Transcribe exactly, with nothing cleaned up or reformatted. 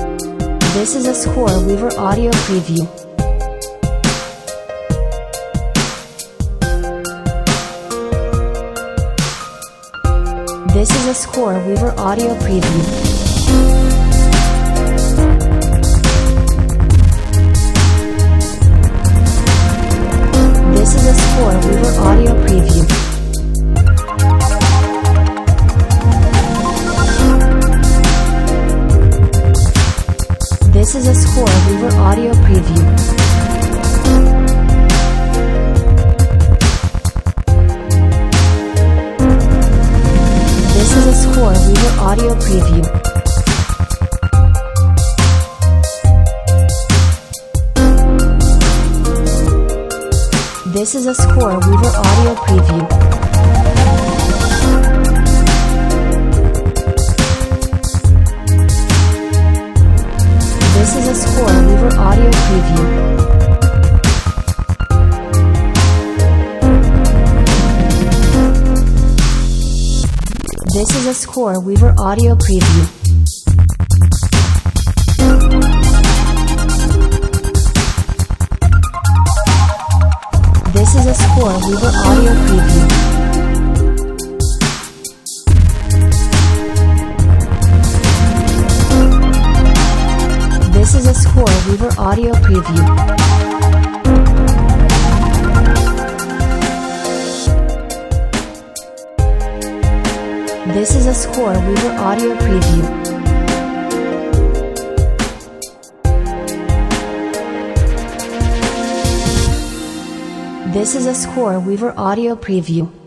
This is a Score Weaver audio preview. This is a Score Weaver audio preview. This is a Score Weaver audio preview. This is a Score Weaver audio preview. This is a Score Weaver audio preview. This is a Score Weaver audio preview. This is a Score Weaver audio preview. This is a Score Weaver audio preview. This is a Score Weaver audio preview. This is a Score Weaver audio preview. This is a Score Weaver audio preview. This is a Score Weaver audio preview.